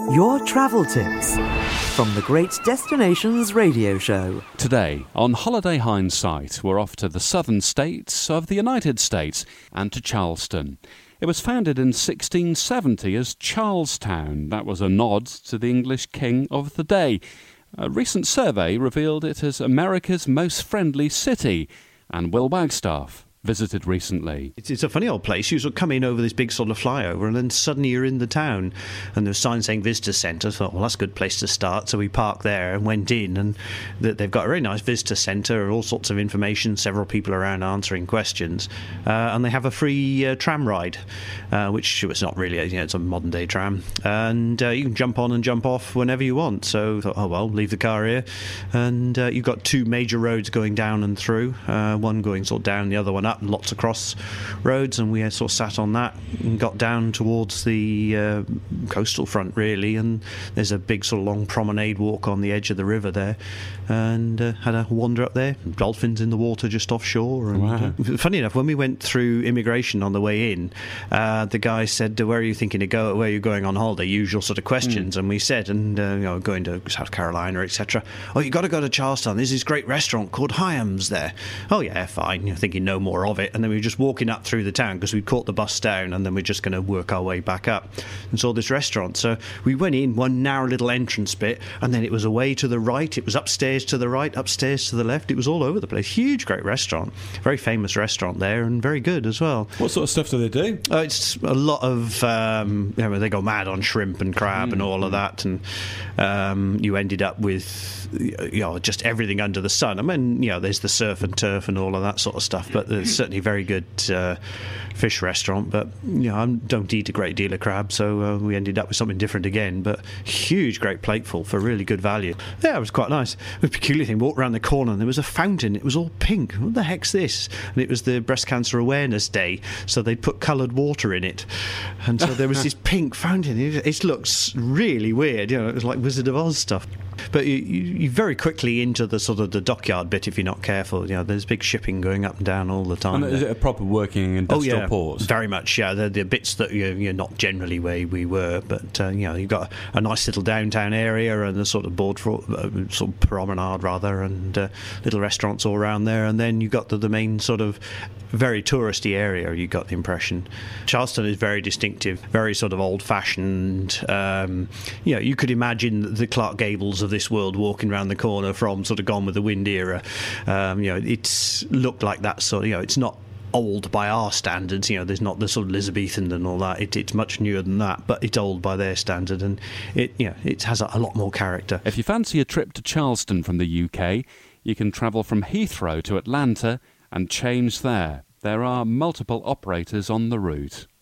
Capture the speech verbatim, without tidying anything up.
Your travel tips from the Great Destinations Radio Show. Today, on Holiday Hindsight, we're off to the southern states of the United States and to Charleston. It was founded in sixteen seventy as Charlestown. That was a nod to the English king of the day. A recent survey revealed it as America's most friendly city, and Will Wagstaff visited recently. It's, it's a funny old place. You sort of come in over this big sort of flyover and then suddenly you're in the town and there's signs saying visitor centre. So I thought, well, that's a good place to start. So we parked there and went in, and th- they've got a very nice visitor centre, all sorts of information, several people around answering questions, uh, and they have a free uh, tram ride, uh, which was not really, you know, it's a modern day tram, and uh, you can jump on and jump off whenever you want. So I thought, oh well, leave the car here, and uh, you've got two major roads going down and through, uh, one going sort of down, the other one up, and lots of cross roads, and we uh, sort of sat on that and got down towards the uh, coastal front really, and there's a big sort of long promenade walk on the edge of the river there, and uh, had a wander up there, dolphins in the water just offshore, and wow. uh, funny enough, when we went through immigration on the way in, uh, the guy said, where are you thinking to go, where are you going on holiday, usual sort of questions, mm. and we said, and uh, you know, going to South Carolina, etc. Oh, you got to go to Charleston, there's this great restaurant called Hyams there. Oh yeah, fine. You're thinking no more of it, and then we were just walking up through the town because we'd caught the bus down, and then we're just going to work our way back up and saw this restaurant. So we went in one narrow little entrance bit, and then it was away to the right, it was upstairs to the right, upstairs to the left, it was all over the place. Huge, great restaurant, very famous restaurant there, and very good as well. What sort of stuff do they do? Uh, it's a lot of um, you know, they go mad on shrimp and crab mm. and all of that, and um, you ended up with, you know, just everything under the sun. I mean, you know, there's the surf and turf and all of that sort of stuff, but there's certainly very good uh, fish restaurant, but you know, I don't eat a great deal of crab, so uh, we ended up with something different again, but huge, great plateful for really good value. Yeah, it was quite nice. The peculiar thing, walked around the corner and there was a fountain, it was all pink. What the heck's this? And it was the Breast Cancer Awareness Day, so they put coloured water in it, and so there was this pink fountain. It, it looks really weird, you know, it was like Wizard of Oz stuff. But you, you, you very quickly into the sort of the dockyard bit if you're not careful. You know, there's big shipping going up and down all the time. And is it a proper working industrial oh, yeah, port? Very much, yeah. The, the bits that you're, you're not generally where we were, but uh, you know, you've got a, a nice little downtown area and a sort of board for, uh, sort of promenade rather, and uh, little restaurants all around there, and then you've got the, the main sort of very touristy area. You got the impression. Charleston is very distinctive, very sort of old-fashioned. Um, you know, you could imagine the Clark Gables of this world walking around the corner from sort of Gone with the Wind era. Um, you know, it's looked like that sort of, you know, it's not old by our standards, you know, there's not the sort of Elizabethan and all that, it, it's much newer than that, but it's old by their standard, and it, you know, it has a, a lot more character. If you fancy a trip to Charleston from the U K, you can travel from Heathrow to Atlanta and change there. There are multiple operators on the route.